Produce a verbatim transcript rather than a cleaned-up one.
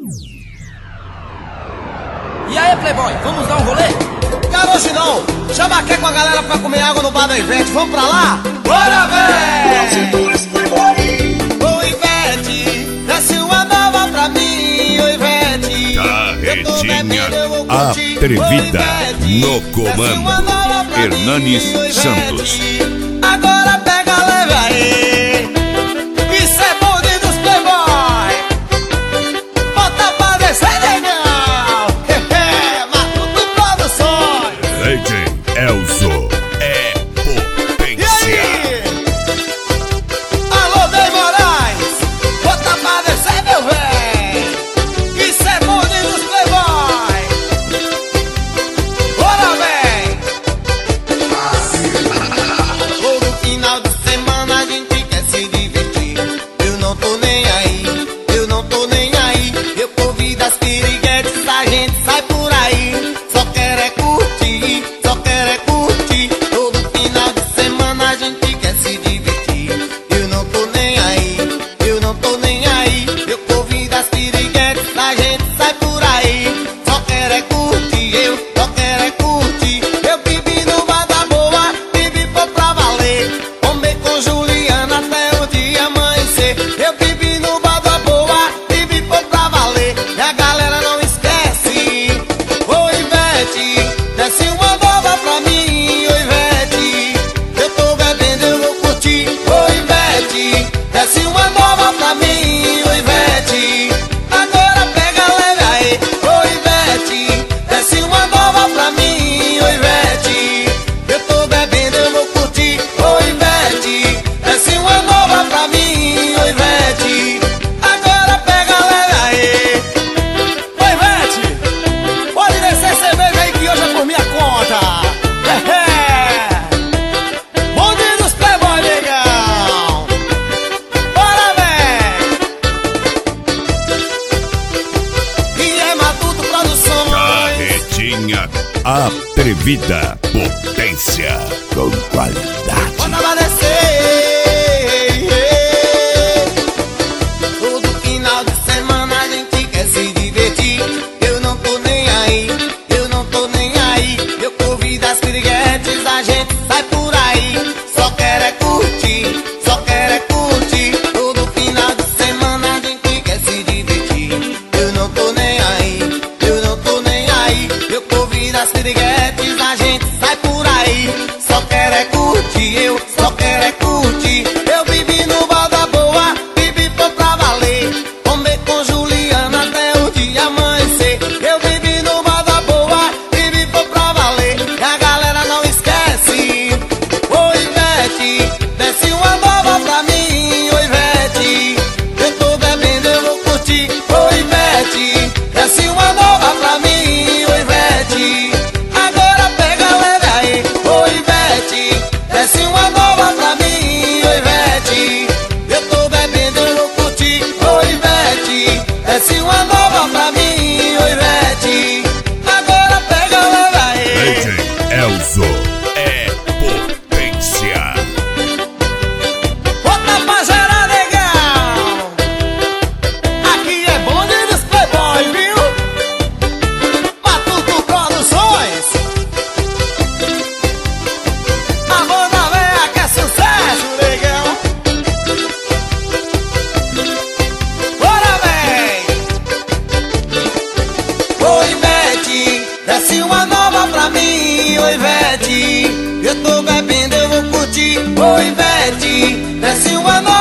E aí, Playboy, vamos dar um rolê? Cara, hoje não. Chama aqui com a galera pra comer água no bar da Ivete. Vamos pra lá? Bora, véi! Ô, Ivete, desce uma nova pra mim, ô, Ivete. Carretinha atrevida no comando. Hernanes Santos. Agora pega leve aí. Isso é bonde dos Playboy. Bota pra descer legal. Matuto Produções. Legend Elzo é potência. Alô, Ney Moraes. Bota pra descer, meu véi. Isso é bonde dos Playboy. Bora, véi. Todo final de semana a gente quer se divertir. Eu não tô nem aí, eu não tô nem aí. Eu convido as piriguetes, a gente sai por aí. Só quer é curtir, só quer é curtir. Todo final de semana a gente quer se divertir. Eu não tô nem aí, eu não tô nem aí. Eu convido as piriguetes, a gente sai por aí. Só quer é curtir, eu só quero é curtir. Eu bebi no bar da boa, bebi foi pra valer. Tomei com Juliana até o dia amanhecer. Eu bebi no bar da boa, bebi foi pra valer. E a galera não esquece. Ô, Ivete, desce uma nova pra mim, ô, Ivete. Eu tô bebendo, eu vou curtir. Ô, Ivete, desce uma nova pra mim, ô, Ivete. Agora pega leve aí. Ô, Ivete, desce uma nova pra mim, ô, Ivete. Eu tô bebendo, eu vou curtir. Ô, Ivete, desce uma nova pra mim, ô, Ivete. Agora pega leve aí. Ô, Ivete, pode descer cerveja aí que hoje é por minha conta. É, é. Bonde dos Playboy, negão. Bora, véi. E é Matuto Produções. Carretinha atrevida, potência com qualidade. Bota pra descer. Todo final de semana a gente quer se divertir. Eu não tô nem aí, eu não tô nem aí. Eu convido as piriguetes, a gente sai por aí. Só quer é curtir, só quer é curtir. Todo final de semana a gente quer se divertir. Eu não tô nem aí, eu não tô nem aí. Eu convido as piriguetes, a gente sai por aí. Só quer é curtir, eu só quero é curtir. Eu bebi no bar da boa, bebi foi pra valer. Tomei com Juliana até o dia amanhecer. Eu bebi no bar da boa, bebi foi pra valer. E a galera não esquece. Ô, Ivete, desce uma nova pra mim, ô, Ivete. Eu tô bebendo, eu vou curtir. Ô, Ivete, desce uma nova pra mim, ô, Ivete. Agora pega leve aí. Ô, Ivete, desce uma nova pra mim, ô, Ivete. Eu tô bebendo, eu vou curtir. Ô, Ivete, desce uma nova pra mim, ô, Ivete. Agora pega leve aí. Legend Elzo é potência. Bota pra gerar, negão. Aqui é bonde dos Playboy, viu? Matuto Produções. A banda velha que é sucesso, negão. Bora, véi. Ô, Ivete, desce uma nova pra mim, ô, Ivete. Eu tô bebendo, eu vou curtir. Ô, Ivete, desce uma nova